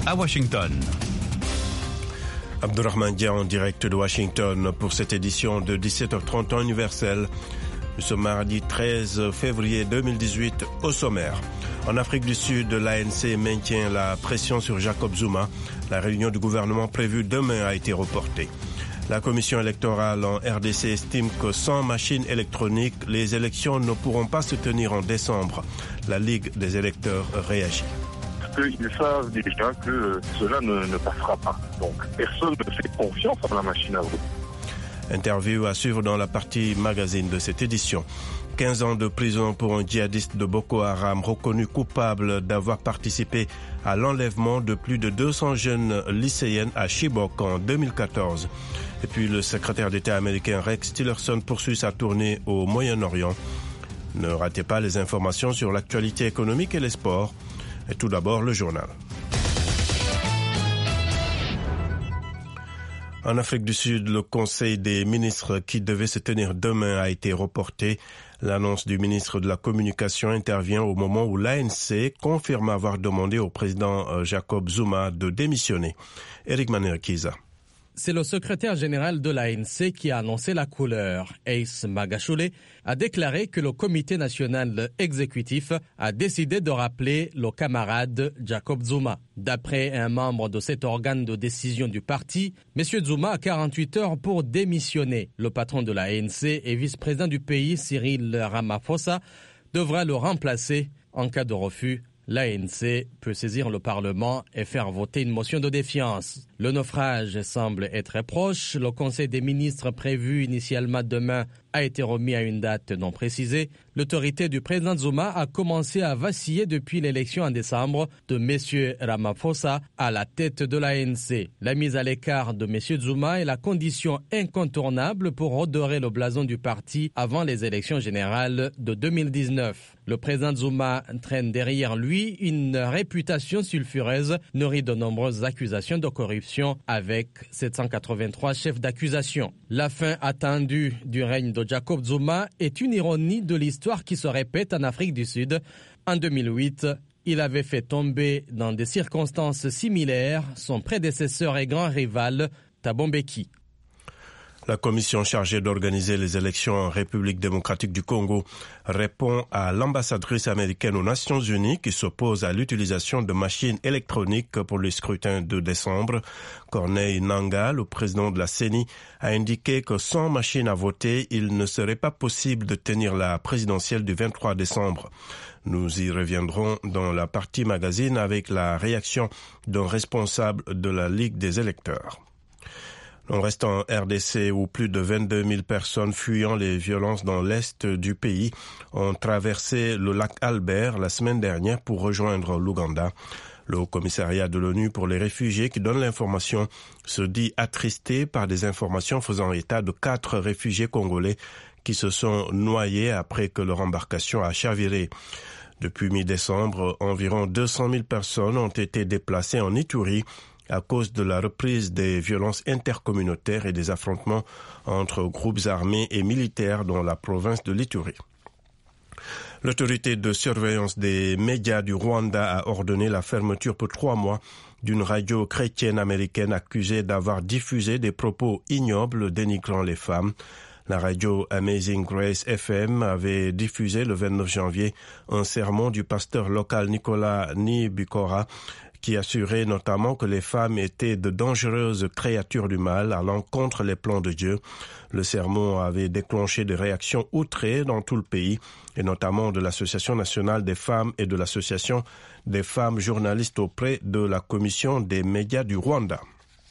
à Washington. Abdurrahman Dia en direct de Washington pour cette édition de 17h30 temps universel. Nous sommes mardi 13 février 2018 au sommaire. En Afrique du Sud, l'ANC maintient la pression sur Jacob Zuma. La réunion du gouvernement prévue demain a été reportée. La commission électorale en RDC estime que sans machine électronique, les élections ne pourront pas se tenir en décembre. La Ligue des électeurs réagit. Ils savent déjà que cela ne passera pas. Donc personne ne fait confiance à la machine à voter. Interview à suivre dans la partie magazine de cette édition. 15 ans de prison pour un djihadiste de Boko Haram reconnu coupable d'avoir participé à l'enlèvement de plus de 200 jeunes lycéennes à Chibok en 2014. Et puis le secrétaire d'État américain Rex Tillerson poursuit sa tournée au Moyen-Orient. Ne ratez pas les informations sur l'actualité économique et les sports. Et tout d'abord, le journal. En Afrique du Sud, le Conseil des ministres qui devait se tenir demain a été reporté. L'annonce du ministre de la Communication intervient au moment où l'ANC confirme avoir demandé au président Jacob Zuma de démissionner. Eric Manerkiza. C'est le secrétaire général de l'ANC qui a annoncé la couleur. Ace Magashule a déclaré que le comité national exécutif a décidé de rappeler le camarade Jacob Zuma. D'après un membre de cet organe de décision du parti, M. Zuma a 48 heures pour démissionner. Le patron de l'ANC et vice-président du pays, Cyril Ramaphosa, devra le remplacer en cas de refus. L'ANC peut saisir le Parlement et faire voter une motion de défiance. Le naufrage semble être proche. Le Conseil des ministres prévu initialement demain a été remis à une date non précisée. L'autorité du président Zuma a commencé à vaciller depuis l'élection en décembre de M. Ramaphosa à la tête de l'ANC. La mise à l'écart de M. Zuma est la condition incontournable pour redorer le blason du parti avant les élections générales de 2019. Le président Zuma traîne derrière lui une réputation sulfureuse nourrie de nombreuses accusations de corruption avec 783 chefs d'accusation. La fin attendue du règne de Jacob Zuma est une ironie de l'histoire qui se répète en Afrique du Sud. En 2008, il avait fait tomber dans des circonstances similaires son prédécesseur et grand rival, Thabo Mbeki. La commission chargée d'organiser les élections en République démocratique du Congo répond à l'ambassadrice américaine aux Nations Unies qui s'oppose à l'utilisation de machines électroniques pour le scrutin de décembre. Corneille Nangaa, le président de la CENI, a indiqué que sans machine à voter, il ne serait pas possible de tenir la présidentielle du 23 décembre. Nous y reviendrons dans la partie magazine avec la réaction d'un responsable de la Ligue des électeurs. On reste en RDC où plus de 22 000 personnes fuyant les violences dans l'est du pays ont traversé le lac Albert la semaine dernière pour rejoindre l'Ouganda. Le Haut-Commissariat de l'ONU pour les réfugiés qui donne l'information se dit attristé par des informations faisant état de 4 réfugiés congolais qui se sont noyés après que leur embarcation a chaviré. Depuis mi-décembre, environ 200 000 personnes ont été déplacées en Ituri à cause de la reprise des violences intercommunautaires et des affrontements entre groupes armés et militaires dans la province de l'Ituri. L'autorité de surveillance des médias du Rwanda a ordonné la fermeture pour 3 mois d'une radio chrétienne américaine accusée d'avoir diffusé des propos ignobles dénigrant les femmes. La radio Amazing Grace FM avait diffusé le 29 janvier un sermon du pasteur local Nicolas Nibikora qui assurait notamment que les femmes étaient de dangereuses créatures du mal allant contre les plans de Dieu. Le sermon avait déclenché des réactions outrées dans tout le pays, et notamment de l'Association nationale des femmes et de l'Association des femmes journalistes auprès de la Commission des médias du Rwanda.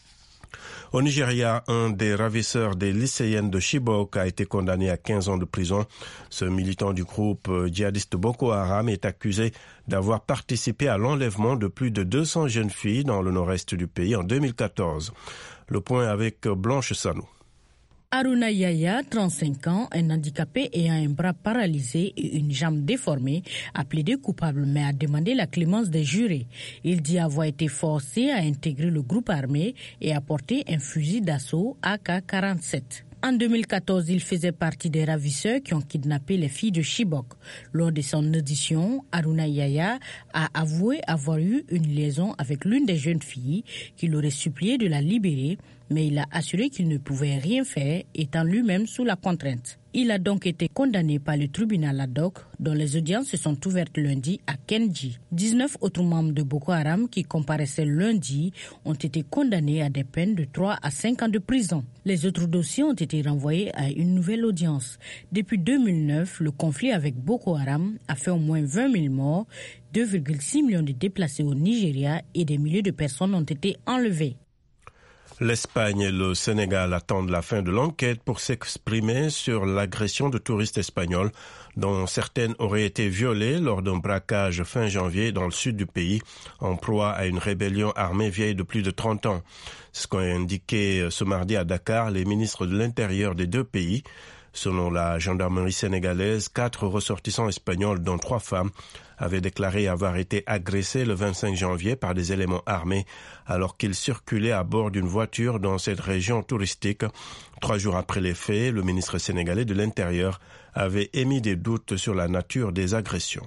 Au Nigeria, un des ravisseurs des lycéennes de Chibok a été condamné à 15 ans de prison. Ce militant du groupe djihadiste Boko Haram est accusé d'avoir participé à l'enlèvement de plus de 200 jeunes filles dans le nord-est du pays en 2014. Le point avec Blanche Sanou. Aruna Yaya, 35 ans, un handicapé ayant un bras paralysé et une jambe déformée, a plaidé coupable mais a demandé la clémence des jurés. Il dit avoir été forcé à intégrer le groupe armé et à porter un fusil d'assaut AK-47. En 2014, il faisait partie des ravisseurs qui ont kidnappé les filles de Chibok. Lors de son audition, Haruna Yahya a avoué avoir eu une liaison avec l'une des jeunes filles qu'il aurait supplié de la libérer, mais il a assuré qu'il ne pouvait rien faire, étant lui-même sous la contrainte. Il a donc été condamné par le tribunal ad hoc, dont les audiences se sont ouvertes lundi à Kenji. 19 autres membres de Boko Haram qui comparaissaient lundi ont été condamnés à des peines de 3 à 5 ans de prison. Les autres dossiers ont été renvoyés à une nouvelle audience. Depuis 2009, le conflit avec Boko Haram a fait au moins 20 000 morts, 2,6 millions de déplacés au Nigeria et des milliers de personnes ont été enlevées. L'Espagne et le Sénégal attendent la fin de l'enquête pour s'exprimer sur l'agression de touristes espagnols dont certaines auraient été violées lors d'un braquage fin janvier dans le sud du pays en proie à une rébellion armée vieille de plus de 30 ans. C'est ce qu'ont indiqué ce mardi à Dakar les ministres de l'Intérieur des deux pays. Selon la gendarmerie sénégalaise, 4 ressortissants espagnols, dont 3 femmes, avaient déclaré avoir été agressés le 25 janvier par des éléments armés alors qu'ils circulaient à bord d'une voiture dans cette région touristique. 3 jours après les faits, le ministre sénégalais de l'Intérieur avait émis des doutes sur la nature des agressions.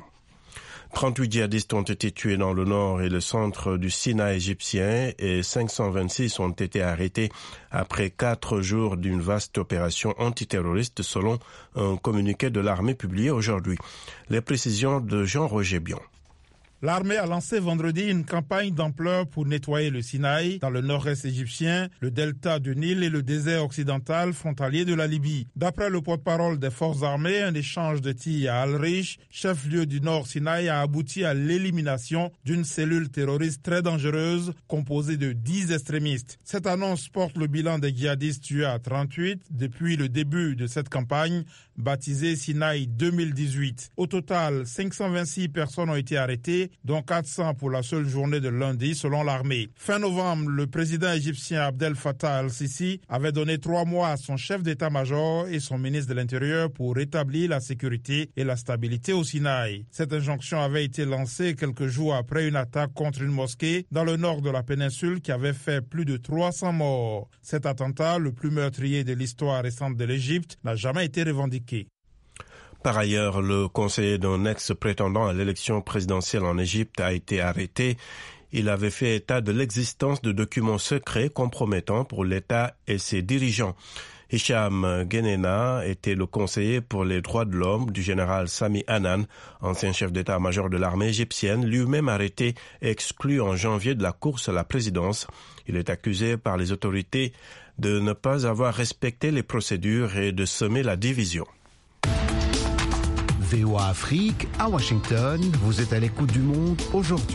38 djihadistes ont été tués dans le nord et le centre du Sinaï égyptien et 526 ont été arrêtés après 4 jours d'une vaste opération antiterroriste selon un communiqué de l'armée publié aujourd'hui. Les précisions de Jean-Roger Bion. L'armée a lancé vendredi une campagne d'ampleur pour nettoyer le Sinaï, dans le nord-est égyptien, le delta du Nil et le désert occidental frontalier de la Libye. D'après le porte-parole des forces armées, un échange de tirs à Al-Rish, chef-lieu du nord Sinaï, a abouti à l'élimination d'une cellule terroriste très dangereuse composée de 10 extrémistes. Cette annonce porte le bilan des djihadistes tués à 38 depuis le début de cette campagne, baptisée Sinaï 2018. Au total, 526 personnes ont été arrêtées, dont 400 pour la seule journée de lundi, selon l'armée. Fin novembre, le président égyptien Abdel Fattah al-Sisi avait donné 3 mois à son chef d'état-major et son ministre de l'Intérieur pour rétablir la sécurité et la stabilité au Sinaï. Cette injonction avait été lancée quelques jours après une attaque contre une mosquée dans le nord de la péninsule qui avait fait plus de 300 morts. Cet attentat, le plus meurtrier de l'histoire récente de l'Égypte, n'a jamais été revendiqué. Par ailleurs, le conseiller d'un ex-prétendant à l'élection présidentielle en Égypte a été arrêté. Il avait fait état de l'existence de documents secrets compromettants pour l'État et ses dirigeants. Hicham Guénéna était le conseiller pour les droits de l'homme du général Sami Anan, ancien chef d'état-major de l'armée égyptienne, lui-même arrêté et exclu en janvier de la course à la présidence. Il est accusé par les autorités de ne pas avoir respecté les procédures et de semer la division. VOA Afrique, à Washington, vous êtes à l'écoute du monde aujourd'hui.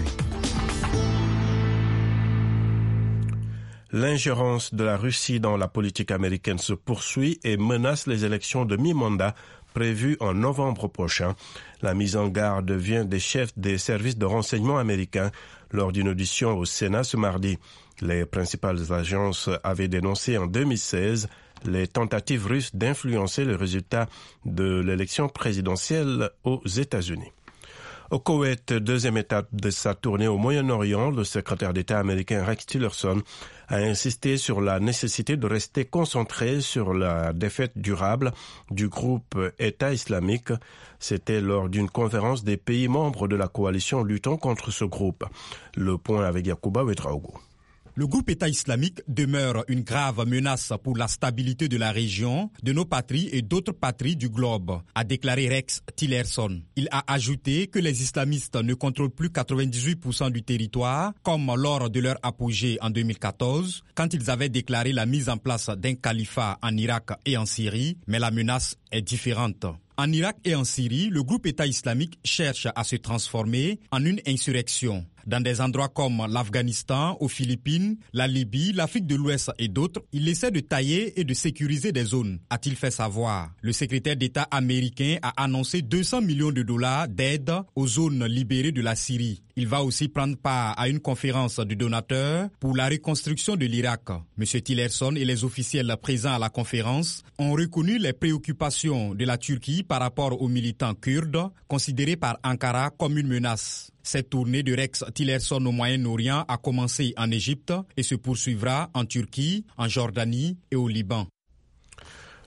L'ingérence de la Russie dans la politique américaine se poursuit et menace les élections de mi-mandat prévues en novembre prochain. La mise en garde vient des chefs des services de renseignement américains lors d'une audition au Sénat ce mardi. Les principales agences avaient dénoncé en 2016 les tentatives russes d'influencer le résultat de l'élection présidentielle aux États-Unis. Au Koweït, deuxième étape de sa tournée au Moyen-Orient, le secrétaire d'État américain Rex Tillerson a insisté sur la nécessité de rester concentré sur la défaite durable du groupe État islamique. C'était lors d'une conférence des pays membres de la coalition luttant contre ce groupe. Le point avec Yacouba Ouedraogo. Le groupe État islamique demeure une grave menace pour la stabilité de la région, de nos patries et d'autres patries du globe, a déclaré Rex Tillerson. Il a ajouté que les islamistes ne contrôlent plus 98% du territoire, comme lors de leur apogée en 2014, quand ils avaient déclaré la mise en place d'un califat en Irak et en Syrie, mais la menace est différente. En Irak et en Syrie, le groupe État islamique cherche à se transformer en une insurrection. Dans des endroits comme l'Afghanistan, aux Philippines, la Libye, l'Afrique de l'Ouest et d'autres, il essaie de tailler et de sécuriser des zones, a-t-il fait savoir. Le secrétaire d'État américain a annoncé 200 millions de dollars d'aide aux zones libérées de la Syrie. Il va aussi prendre part à une conférence de donateurs pour la reconstruction de l'Irak. M. Tillerson et les officiels présents à la conférence ont reconnu les préoccupations de la Turquie par rapport aux militants kurdes, considérés par Ankara comme une menace. Cette tournée de Rex Tillerson au Moyen-Orient a commencé en Égypte et se poursuivra en Turquie, en Jordanie et au Liban.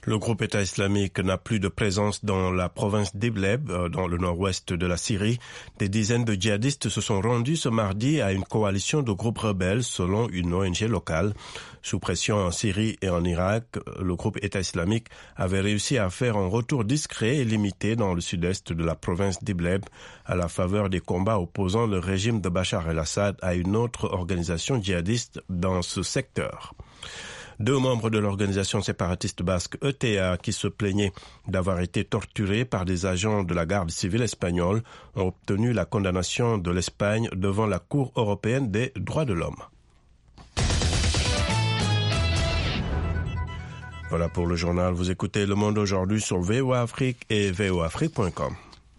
Le groupe État islamique n'a plus de présence dans la province d'Idlib, dans le nord-ouest de la Syrie. Des dizaines de djihadistes se sont rendus ce mardi à une coalition de groupes rebelles, selon une ONG locale. Sous pression en Syrie et en Irak, le groupe État islamique avait réussi à faire un retour discret et limité dans le sud-est de la province d'Idlib, à la faveur des combats opposant le régime de Bachar el-Assad à une autre organisation djihadiste dans ce secteur. 2 membres de l'organisation séparatiste basque ETA qui se plaignaient d'avoir été torturés par des agents de la garde civile espagnole ont obtenu la condamnation de l'Espagne devant la Cour européenne des droits de l'homme. Voilà pour le journal. Vous écoutez Le Monde aujourd'hui sur VOA Afrique et voaafrique.com.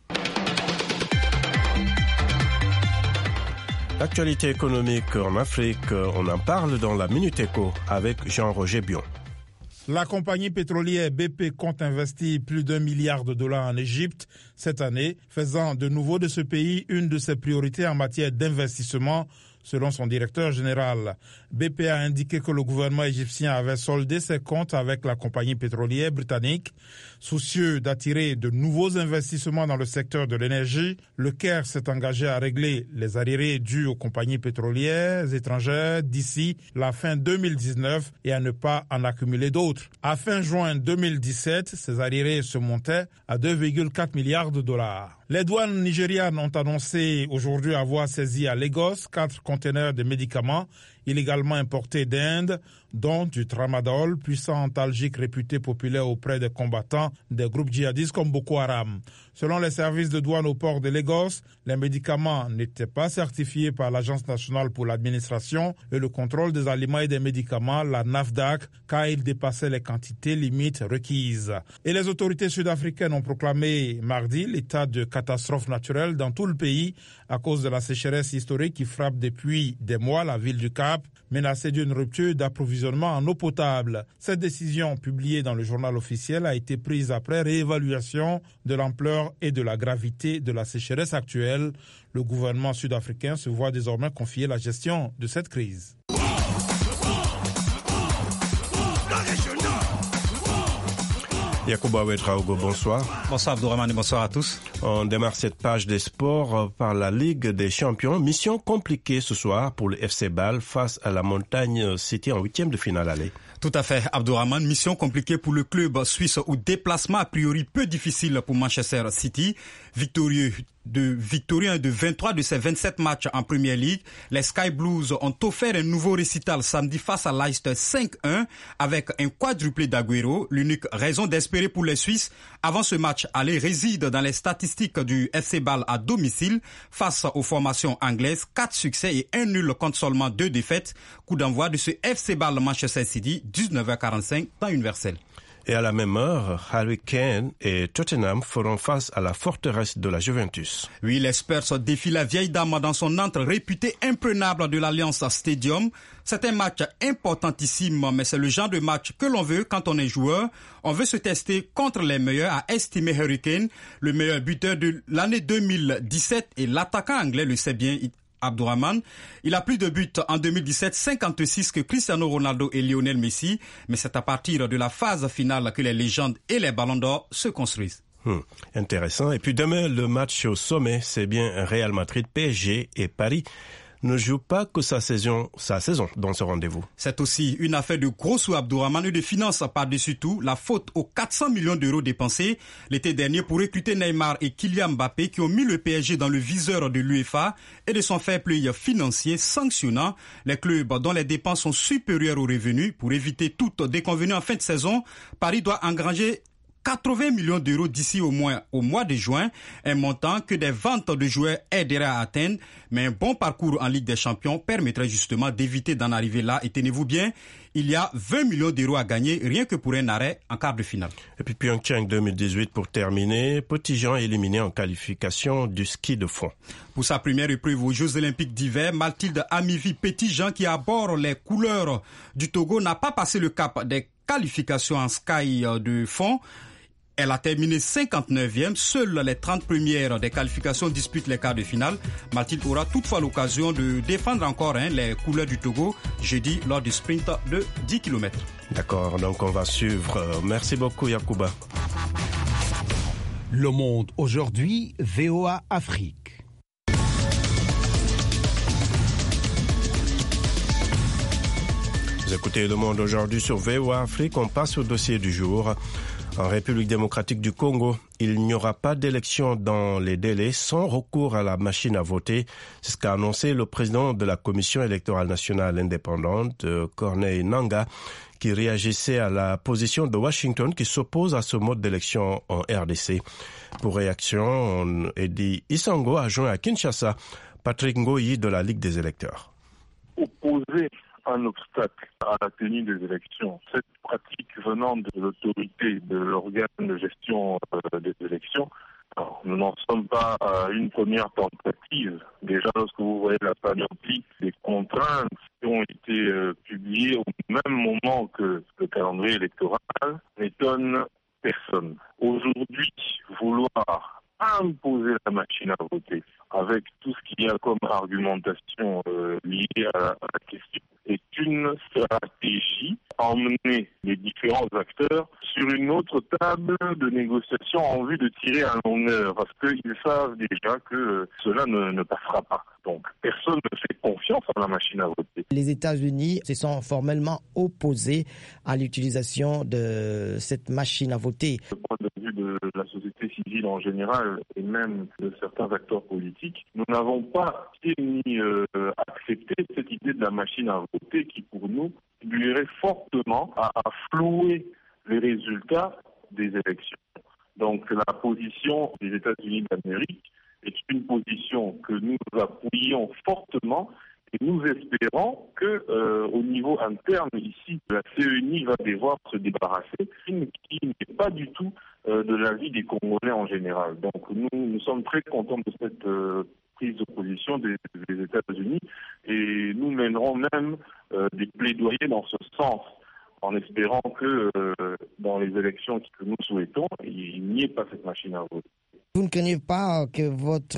L'actualité économique en Afrique, on en parle dans la Minute Éco avec Jean-Roger Bion. La compagnie pétrolière BP compte investir plus d'$1 milliard en Égypte cette année, faisant de nouveau de ce pays une de ses priorités en matière d'investissement, selon son directeur général. BP a indiqué que le gouvernement égyptien avait soldé ses comptes avec la compagnie pétrolière britannique. Soucieux d'attirer de nouveaux investissements dans le secteur de l'énergie, le Caire s'est engagé à régler les arriérés dus aux compagnies pétrolières étrangères d'ici la fin 2019 et à ne pas en accumuler d'autres. À fin juin 2017, ces arriérés se montaient à $2,4 milliards. Les douanes nigérianes ont annoncé aujourd'hui avoir saisi à Lagos 4 conteneurs de médicaments illégalement importés d'Inde, dont du tramadol, puissant antalgique réputé populaire auprès des combattants des groupes djihadistes comme Boko Haram. Selon les services de douane au port de Lagos, les médicaments n'étaient pas certifiés par l'Agence nationale pour l'administration et le contrôle des aliments et des médicaments, la NAFDAC, car ils dépassaient les quantités limites requises. Et les autorités sud-africaines ont proclamé mardi l'état de catastrophe naturelle dans tout le pays à cause de la sécheresse historique qui frappe depuis des mois la ville du Cap, menacée d'une rupture d'approvisionnement en eau potable. Cette décision, publiée dans le journal officiel, a été prise après réévaluation de l'ampleur et de la gravité de la sécheresse actuelle. Le gouvernement sud-africain se voit désormais confier la gestion de cette crise. Yacouba Ouedraogo, bonsoir. Bonsoir Abdourahmane et bonsoir à tous. On démarre cette page des sports par la Ligue des Champions. Mission compliquée ce soir pour le FC Bâle face à la Montagne City en 8e de finale aller. Tout à fait, Abdourahmane. Mission compliquée pour le club suisse où déplacement a priori peu difficile pour Manchester City. Victorieux de 23 de ses 27 matchs en Premier League, les Sky Blues ont offert un nouveau récital samedi face à Leicester 5-1 avec un quadruplé d'Aguero. L'unique raison d'espérer pour les Suisses avant ce match aller réside dans les statistiques du FC Bâle à domicile face aux formations anglaises. 4 succès et 1 nul contre seulement 2 défaites. Coup d'envoi de ce FC Bâle Manchester City, 19h45, temps universel. Et à la même heure, Harry Kane et Tottenham feront face à la forteresse de la Juventus. Oui, les Spurs défient la vieille dame dans son antre réputé imprenable de l'Allianz Stadium. C'est un match importantissime, mais c'est le genre de match que l'on veut quand on est joueur. On veut se tester contre les meilleurs, a estimé Harry Kane, le meilleur buteur de l'année 2017, et l'attaquant anglais le sait bien, Abdourahmane. Il a plus de buts en 2017, 56 que Cristiano Ronaldo et Lionel Messi, mais c'est à partir de la phase finale que les légendes et les ballons d'or se construisent. Intéressant. Et puis demain, le match au sommet, c'est bien Real Madrid, PSG et Paris ne joue pas que sa saison dans ce rendez-vous. C'est aussi une affaire de gros sous, Abdourahmane, et de finances par-dessus tout. La faute aux 400 millions d'euros dépensés l'été dernier pour recruter Neymar et Kylian Mbappé qui ont mis le PSG dans le viseur de l'UEFA et de son fair play financier sanctionnant les clubs dont les dépenses sont supérieures aux revenus. Pour éviter toute déconvenue en fin de saison, Paris doit engranger 80 millions d'euros d'ici au mois de juin, un montant que des ventes de joueurs aideraient à atteindre, mais un bon parcours en Ligue des Champions permettrait justement d'éviter d'en arriver là. Et tenez-vous bien, il y a 20 millions d'euros à gagner rien que pour un arrêt en quart de finale. Et puis Pyeongchang 2018 pour terminer, Petit-Jean éliminé en qualification du ski de fond. Pour sa première épreuve aux Jeux Olympiques d'hiver, Mathilde Amivi Petit-Jean qui arbore les couleurs du Togo n'a pas passé le cap des qualifications en ski de fond. Elle a terminé 59e. Seules les 30 premières des qualifications disputent les quarts de finale. Mathilde aura toutefois l'occasion de défendre encore les couleurs du Togo jeudi lors du sprint de 10 km. D'accord, donc on va suivre. Merci beaucoup Yacouba. Le Monde aujourd'hui, VOA Afrique. Vous écoutez Le Monde aujourd'hui sur VOA Afrique. On passe au dossier du jour. En République démocratique du Congo, il n'y aura pas d'élection dans les délais sans recours à la machine à voter. C'est ce qu'a annoncé le président de la Commission électorale nationale indépendante, Corneille Nangaa, qui réagissait à la position de Washington qui s'oppose à ce mode d'élection en RDC. Pour réaction, Eddie Isango a joint à Kinshasa Patrick Ngoyi de la Ligue des électeurs. Opposer un obstacle à la tenue des élections, cette pratique venant de l'autorité de l'organe de gestion des élections, alors, nous n'en sommes pas à une première tentative. Déjà, lorsque vous voyez la panoplie des contraintes qui ont été publiées au même moment que le calendrier électoral, n'étonne personne. Aujourd'hui, vouloir imposer la machine à voter avec tout ce qu'il y a comme argumentation liée à la question est une stratégie à emmener les différents acteurs sur une autre table de négociation en vue de tirer à longueur, parce qu'ils savent déjà que cela ne passera pas. Donc, personne ne fait confiance à la machine à voter. Les États-Unis se sont formellement opposés à l'utilisation de cette machine à voter. Du point de vue de la société civile en général et même de certains acteurs politiques, nous n'avons pas ni accepté cette idée de la machine à voter qui, pour nous, contribuerait fortement à flouer les résultats des élections. Donc, la position des États-Unis d'Amérique est une position que nous appuyons fortement et nous espérons que, au niveau interne ici, la CENI va devoir se débarrasser, qui n'est pas du tout de l'avis des Congolais en général. Donc, nous sommes très contents de cette prise de position des États-Unis et nous mènerons même des plaidoyers dans ce sens, en espérant que dans les élections que nous souhaitons, il n'y ait pas cette machine à voter. Vous ne craignez pas que votre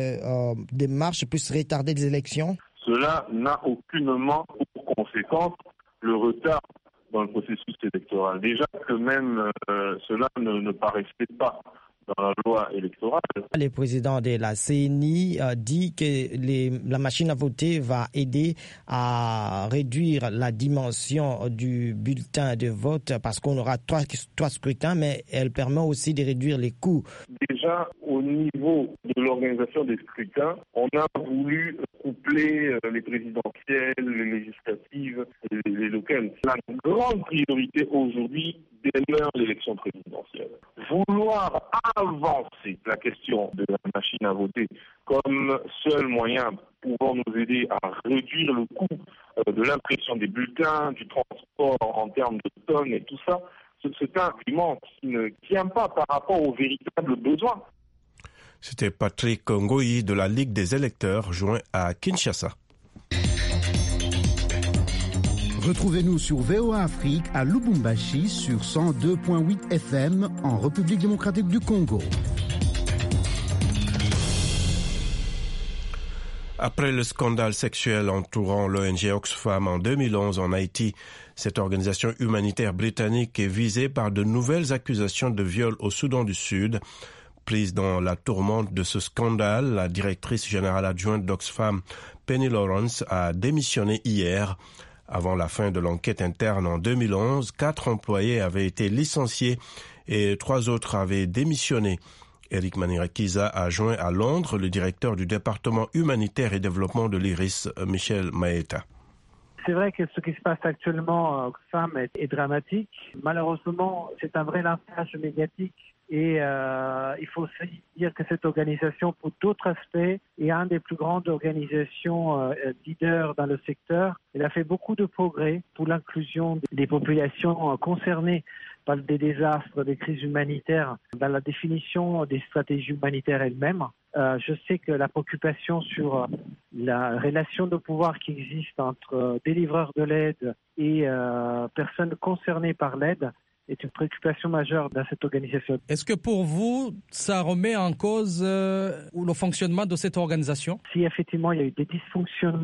démarche puisse retarder les élections? Cela n'a aucunement pour conséquence le retard dans le processus électoral. Déjà que même cela ne paraissait pas dans la loi électorale. Le président de la CENI dit que la machine à voter va aider à réduire la dimension du bulletin de vote parce qu'on aura trois scrutins, mais elle permet aussi de réduire les coûts. Déjà, au niveau de l'organisation des scrutins, on a voulu coupler les présidentielles, les législatives et les locales. La grande priorité aujourd'hui demeure l'élection présidentielle. Vouloir avancer la question de la machine à voter comme seul moyen pouvant nous aider à réduire le coût de l'impression des bulletins, du transport en termes de tonnes et tout ça, c'est un argument qui ne tient pas par rapport aux véritables besoins. C'était Patrick Ngoyi de la Ligue des électeurs, joint à Kinshasa. Retrouvez-nous sur VOA Afrique à Lubumbashi sur 102.8 FM en République démocratique du Congo. Après le scandale sexuel entourant l'ONG Oxfam en 2011 en Haïti, cette organisation humanitaire britannique est visée par de nouvelles accusations de viol au Soudan du Sud. Prise dans la tourmente de ce scandale, la directrice générale adjointe d'Oxfam, Penny Lawrence, a démissionné hier. Avant la fin de l'enquête interne en 2011, 4 employés avaient été licenciés et 3 autres avaient démissionné. Eric Manirakiza a joint à Londres le directeur du département humanitaire et développement de l'IRIS, Michel Maeta. C'est vrai que ce qui se passe actuellement à Oxfam est dramatique. Malheureusement, c'est un vrai lynchage médiatique. Et il faut aussi dire que cette organisation, pour d'autres aspects, est une des plus grandes organisations leaders dans le secteur. Elle a fait beaucoup de progrès pour l'inclusion des populations concernées par des désastres, des crises humanitaires, dans la définition des stratégies humanitaires elles-mêmes. Je sais que la préoccupation sur la relation de pouvoir qui existe entre délivreurs de l'aide et personnes concernées par l'aide est une préoccupation majeure dans cette organisation. Est-ce que pour vous, ça remet en cause le fonctionnement de cette organisation? Si effectivement il y a eu des dysfonctionnements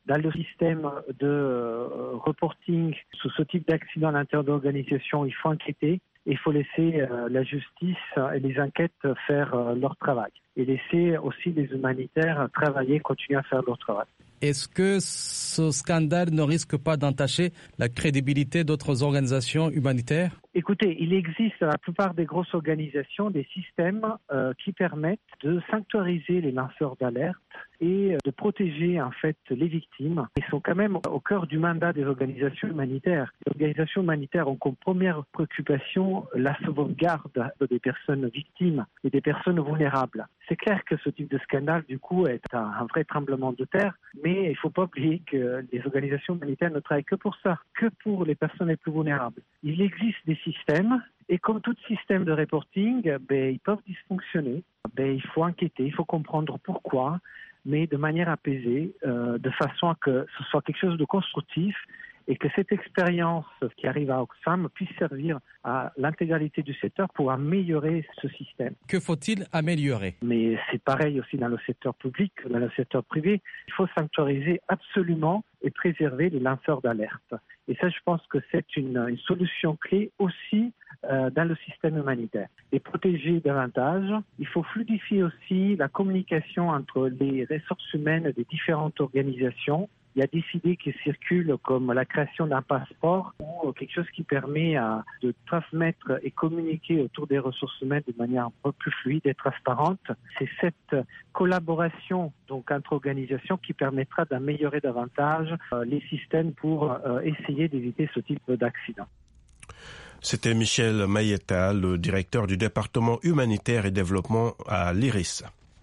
Dans le système de reporting sur ce type d'accident à l'intérieur d'organisation, il faut enquêter. Il faut laisser la justice et les enquêtes faire leur travail. Et laisser aussi les humanitaires travailler, continuer à faire leur travail. Est-ce que ce scandale ne risque pas d'entacher la crédibilité d'autres organisations humanitaires ? Écoutez, il existe dans la plupart des grosses organisations des systèmes qui permettent de sanctuariser les lanceurs d'alerte et de protéger en fait les victimes. Ils sont quand même au cœur du mandat des organisations humanitaires. Les organisations humanitaires ont comme première préoccupation la sauvegarde des personnes victimes et des personnes vulnérables. C'est clair que ce type de scandale, du coup, est un vrai tremblement de terre, mais il ne faut pas oublier que les organisations humanitaires ne travaillent que pour ça, que pour les personnes les plus vulnérables. Il existe des systèmes, et comme tout système de reporting, ils peuvent dysfonctionner. Il faut enquêter, il faut comprendre pourquoi, mais de manière apaisée, de façon à que ce soit quelque chose de constructif et que cette expérience qui arrive à Oxfam puisse servir à l'intégralité du secteur pour améliorer ce système. Que faut-il améliorer ? Mais c'est pareil aussi dans le secteur public, dans le secteur privé. Il faut sanctuariser absolument et préserver les lanceurs d'alerte. Et ça, je pense que c'est une solution clé aussi dans le système humanitaire. Les protéger davantage. Il faut fluidifier aussi la communication entre les ressources humaines des différentes organisations. Il y a des idées qui circulent comme la création d'un passeport ou quelque chose qui permet de transmettre et communiquer autour des ressources humaines de manière un peu plus fluide et transparente. C'est cette collaboration donc entre organisations qui permettra d'améliorer davantage les systèmes pour essayer d'éviter ce type d'accident. C'était Michel Mayeta, le directeur du département humanitaire et développement à l'IRIS.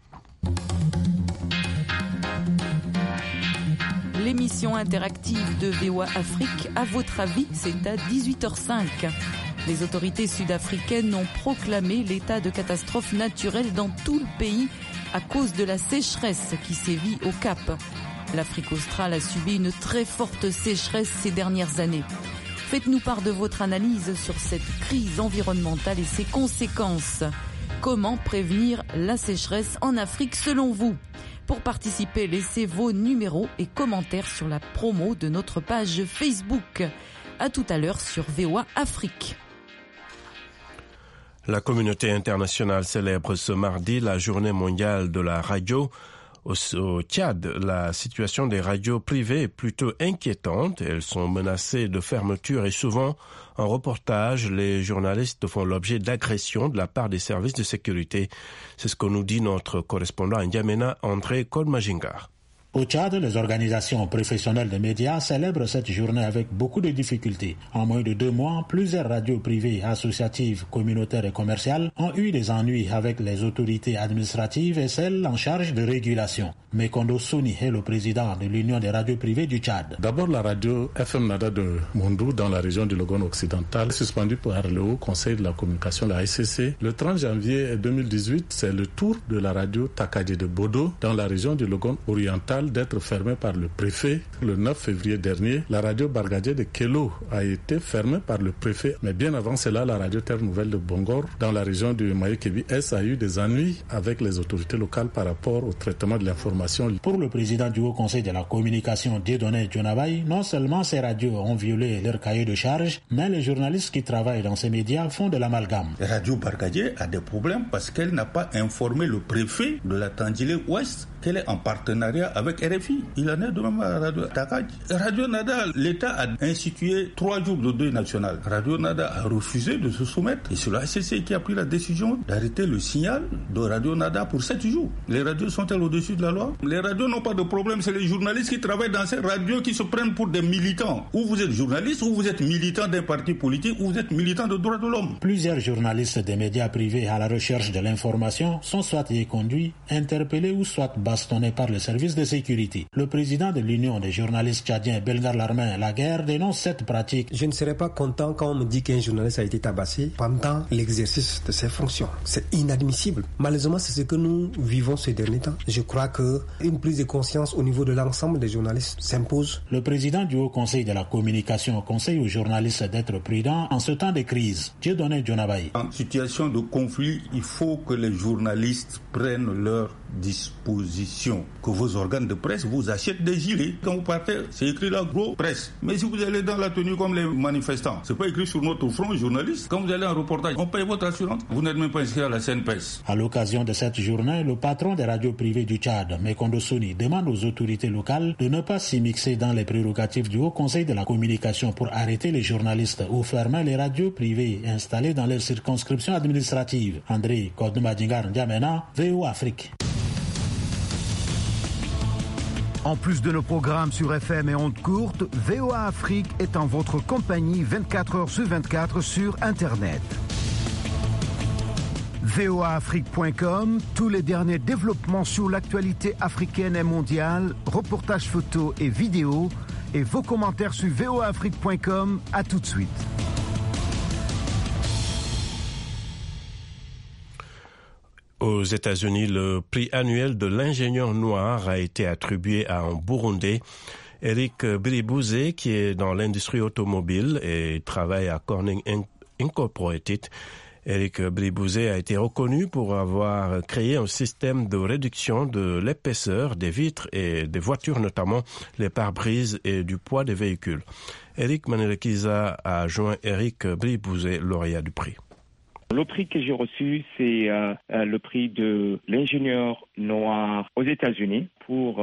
L'émission interactive de VOA Afrique, à votre avis, c'est à 18h05. Les autorités sud-africaines ont proclamé l'état de catastrophe naturelle dans tout le pays à cause de la sécheresse qui sévit au Cap. L'Afrique australe a subi une très forte sécheresse ces dernières années. Faites-nous part de votre analyse sur cette crise environnementale et ses conséquences. Comment prévenir la sécheresse en Afrique selon vous ? Pour participer, laissez vos numéros et commentaires sur la promo de notre page Facebook. À tout à l'heure sur VOA Afrique. La communauté internationale célèbre ce mardi la journée mondiale de la radio. Au Tchad, la situation des radios privées est plutôt inquiétante. Elles sont menacées de fermeture et souvent, en reportage, les journalistes font l'objet d'agressions de la part des services de sécurité. C'est ce que nous dit notre correspondant à N'Djamena, André Kolmajingar. Au Tchad, les organisations professionnelles de médias célèbrent cette journée avec beaucoup de difficultés. En moins de 2 mois, plusieurs radios privées, associatives, communautaires et commerciales ont eu des ennuis avec les autorités administratives et celles en charge de régulation. Mekondo Souni est le président de l'Union des radios privées du Tchad. D'abord, la radio FM Nada de Mondou, dans la région du Logone occidental, suspendue par le Haut Conseil de la communication, la SCC. Le 30 janvier 2018, c'est le tour de la radio Takadi de Bodo, dans la région du Logone oriental, d'être fermée par le préfet. Le 9 février dernier, la radio Bargadie de Kelo a été fermée par le préfet. Mais bien avant cela, la radio Terre Nouvelle de Bongor, dans la région du Mayokebi-Est, a eu des ennuis avec les autorités locales par rapport au traitement de l'information. Pour le président du Haut Conseil de la communication, Dieudonné Dionabay, non seulement ces radios ont violé leur cahier de charge, mais les journalistes qui travaillent dans ces médias font de l'amalgame. La radio Bargadie a des problèmes parce qu'elle n'a pas informé le préfet de la Tandjilé Ouest qu'elle est en partenariat avec RFI. Il en est de même à la radio Takadj. Radio Nada, l'État a institué 3 jours de deuil national. Radio Nada a refusé de se soumettre et c'est la SCC qui a pris la décision d'arrêter le signal de Radio Nada pour 7 jours. Les radios sont-elles au-dessus de la loi? Les radios n'ont pas de problème, c'est les journalistes qui travaillent dans ces radios qui se prennent pour des militants. Ou vous êtes journaliste, ou vous êtes militant d'un parti politique, ou vous êtes militant de droits de l'homme. Plusieurs journalistes des médias privés à la recherche de l'information sont soit éconduits, interpellés ou soit bastonnés par le service de sécurité. Le président de l'Union des journalistes tchadiens, Belgar Larmin Laguerre, dénonce cette pratique. Je ne serais pas content quand on me dit qu'un journaliste a été tabassé pendant l'exercice de ses fonctions. C'est inadmissible. Malheureusement, c'est ce que nous vivons ces derniers temps. Je crois qu'une prise de conscience au niveau de l'ensemble des journalistes s'impose. Le président du Haut Conseil de la communication conseille aux journalistes d'être prudents en ce temps de crise. Dieudonné Dionabay. En situation de conflit, il faut que les journalistes prennent leurs disposition que vos organes de presse vous achètent des gilets. Quand vous partez, c'est écrit là, gros, presse. Mais si vous allez dans la tenue comme les manifestants, c'est pas écrit sur notre front, journaliste. Quand vous allez en reportage, on paye votre assurance. Vous n'êtes même pas inscrit à la CNPS. À l'occasion de cette journée, le patron des radios privées du Tchad, Mekondo Souni, demande aux autorités locales de ne pas s'immiscer dans les prérogatives du Haut Conseil de la communication pour arrêter les journalistes ou fermer les radios privées installées dans leurs circonscriptions administratives. André Kodoumadingar Ndiamena, VOA Afrique. En plus de nos programmes sur FM et ondes courtes, VOA Afrique est en votre compagnie 24 heures sur 24 sur Internet. voaafrique.com, tous les derniers développements sur l'actualité africaine et mondiale, reportages photos et vidéos, et vos commentaires sur voaafrique.com. À tout de suite. Aux États-Unis, le prix annuel de l'ingénieur noir a été attribué à un Burundais, Eric Biribouzé, qui est dans l'industrie automobile et travaille à Corning Incorporated. Eric Biribouzé a été reconnu pour avoir créé un système de réduction de l'épaisseur des vitres et des voitures, notamment les pare-brises et du poids des véhicules. Eric Manelekiza a joint Eric Biribouzé, lauréat du prix. Le prix que j'ai reçu, c'est le prix de l'ingénieur noir aux États-Unis pour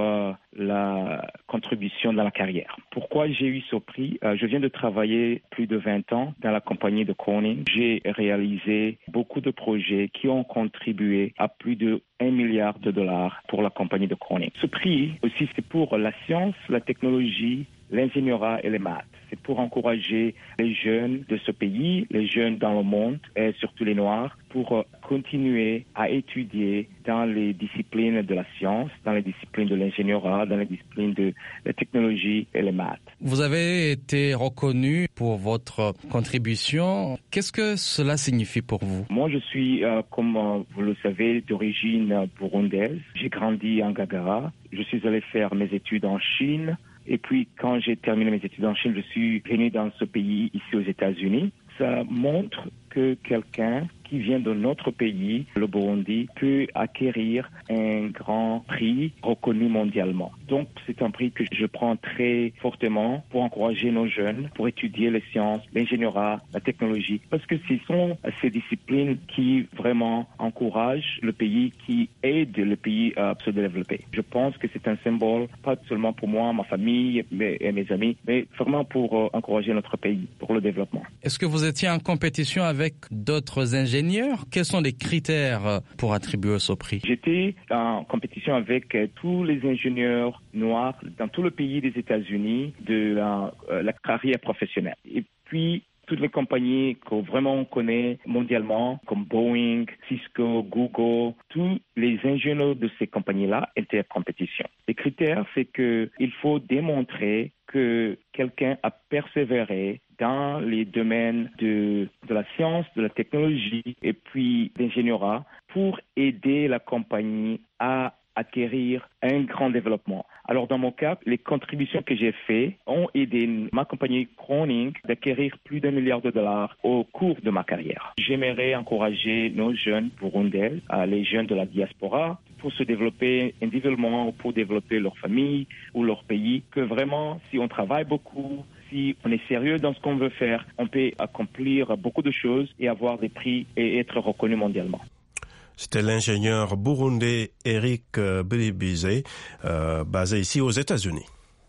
la contribution dans la carrière. Pourquoi j'ai eu ce prix? Je viens de travailler plus de 20 ans dans la compagnie de Corning. J'ai réalisé beaucoup de projets qui ont contribué à plus de $1 milliard pour la compagnie de Corning. Ce prix aussi, c'est pour la science, la technologie, l'ingénierie et les maths. C'est pour encourager les jeunes de ce pays, les jeunes dans le monde, et surtout les Noirs, pour continuer à étudier dans les disciplines de la science, dans les disciplines de l'ingénierie, dans les disciplines de la technologie et les maths. Vous avez été reconnu pour votre contribution. Qu'est-ce que cela signifie pour vous? Moi, je suis, comme vous le savez, d'origine burundaise. J'ai grandi en Gagara. Je suis allé faire mes études en Chine. Et puis, quand j'ai terminé mes études en Chine, je suis venu dans ce pays, ici aux États-Unis. Ça montre que quelqu'un qui vient de notre pays, le Burundi, peut acquérir un grand prix reconnu mondialement. Donc, c'est un prix que je prends très fortement pour encourager nos jeunes, pour étudier les sciences, l'ingénierie, la technologie, parce que ce sont ces disciplines qui vraiment encouragent le pays, qui aident le pays à se développer. Je pense que c'est un symbole, pas seulement pour moi, ma famille et mes amis, mais vraiment pour encourager notre pays, pour le développement. Est-ce que vous étiez en compétition avec d'autres ingénieurs? Quels sont les critères pour attribuer ce prix? J'étais en compétition avec tous les ingénieurs noirs dans tout le pays des États-Unis de la carrière professionnelle. Et puis, toutes les compagnies que vraiment on connaît mondialement, comme Boeing, Cisco, Google, tous les ingénieurs de ces compagnies-là étaient en compétition. Les critères, c'est qu'il faut démontrer que quelqu'un a persévéré dans les domaines de la science, de la technologie et puis d'ingénierie pour aider la compagnie à acquérir un grand développement. Alors dans mon cas, les contributions que j'ai faites ont aidé ma compagnie Corning d'acquérir plus d'$1 milliard au cours de ma carrière. J'aimerais encourager nos jeunes burundais, les jeunes de la diaspora, pour se développer individuellement, pour développer leur famille ou leur pays, que vraiment, si on travaille beaucoup, si on est sérieux dans ce qu'on veut faire, on peut accomplir beaucoup de choses et avoir des prix et être reconnu mondialement. C'était l'ingénieur burundais Eric Biribouzé, basé ici aux États-Unis.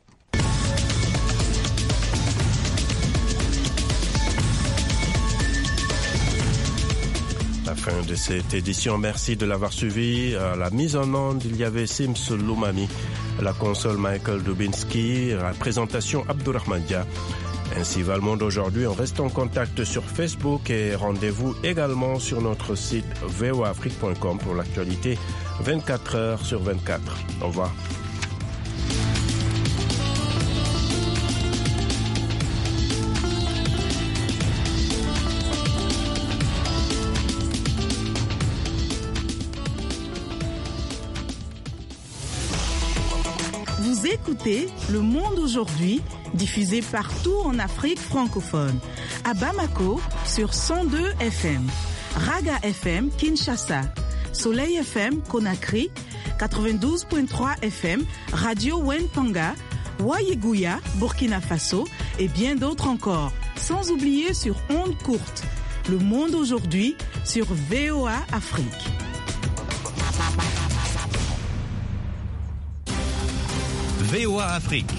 La fin de cette édition, merci de l'avoir suivi. À la mise en onde, il y avait Sims Loumami, à la console Michael Dubinski, à la présentation Abdourahmane Dia. Ainsi va le monde aujourd'hui. On reste en contact sur Facebook et rendez-vous également sur notre site voaafrique.com pour l'actualité 24 heures sur 24. Au revoir. Vous écoutez Le Monde aujourd'hui, diffusé partout en Afrique francophone. À Bamako, sur 102 FM. Raga FM, Kinshasa. Soleil FM, Conakry. 92.3 FM, Radio Wentanga, Wayeguya, Burkina Faso et bien d'autres encore. Sans oublier sur ondes courtes. Le monde aujourd'hui sur VOA Afrique. VOA Afrique,